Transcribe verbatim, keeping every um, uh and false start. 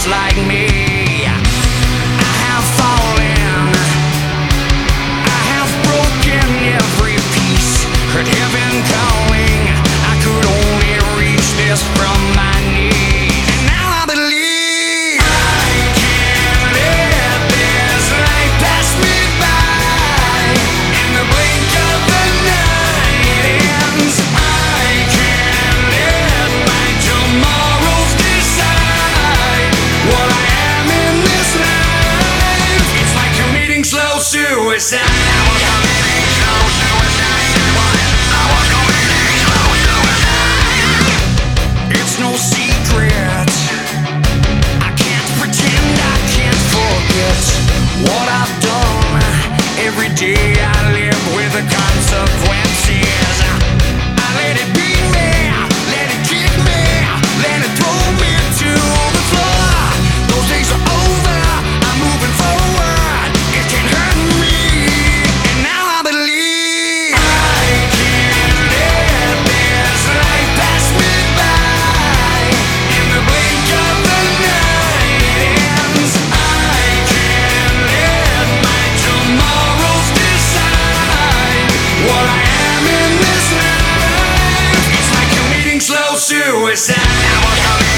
just like me. I have fallen, I have broken every piece, heard heaven calling. I could only reach this from my knees, and now I believe I can't let this life pass me by. In the blink of the night it ends. I can't let my tomorrows decide what I am in this life. It's like committing slow suicide. I was committing slow suicide. I was committing slow suicide. It's no secret, I can't pretend, I can't forget what I've done. Every day I live with the consequences. I let it beat me, let it kick me, let it throw me to the floor. Those days are over, I'm moving forward. It can hurt me, and now I believe I can't let this life pass me by. In the blink of the night it ends. I can't let my tomorrows decide what I am in this life. It's like committing slow suicide. I was